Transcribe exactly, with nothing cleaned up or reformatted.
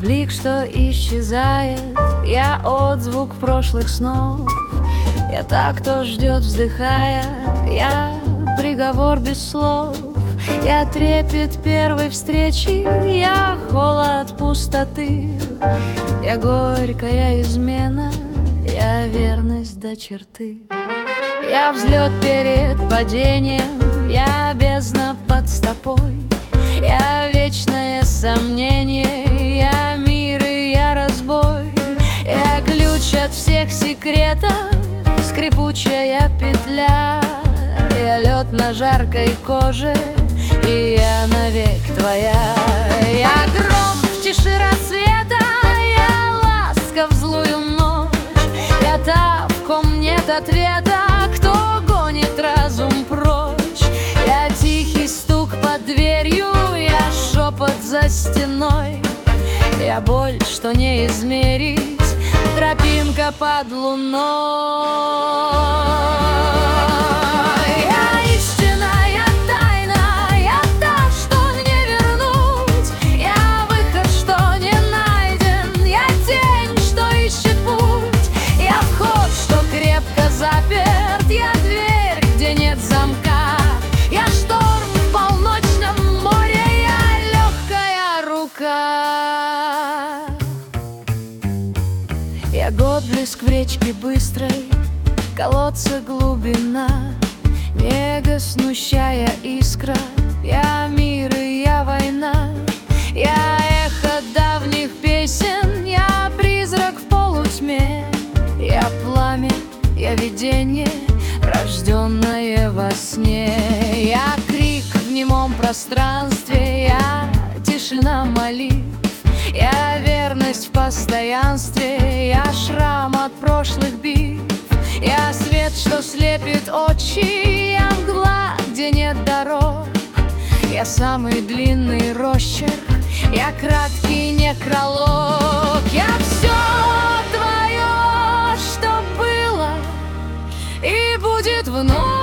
блик, что исчезает, я отзвук прошлых снов. Я так, кто ждет, вздыхая, я приговор без слов. Я трепет первой встречи, я холод пустоты. Я горькая измена, я верность до черты. Я взлет перед падением, я бездна под стопой. Я вечное сомнение, я мир и я разбой. Я ключ от всех секретов, скрипучая петля. Я лед на жаркой коже, и я навек твоя. Я гром в тиши рассвета, я ласка в злую ночь. Я та, в ком нет ответа, кто гонит разум прочь. Я тихий стук под дверью, я шепот за стеной. Я боль, что не измерить, тропинка под луной. Я истинная тайна, я та, что не вернуть. Я выход, что не найден, я тень, что ищет путь. Я вход, что крепко заперт, я дверь, где нет замка. Я шторм в полночном море, я легкая рука. Я год блеск в речке быстрой, колодца глубина, нега снущая искра. Я мир и я война. Я эхо давних песен, я призрак в полутьме. Я пламя, я видение, рожденное во сне. Я крик в немом пространстве, я тишина молитв. Я верность в постоянстве, я шрам от прошлых битв. Я свет, что слепит очи, я мгла, где нет дорог. Я самый длинный росчерк, я краткий некролог. Я все твое, что было и будет вновь.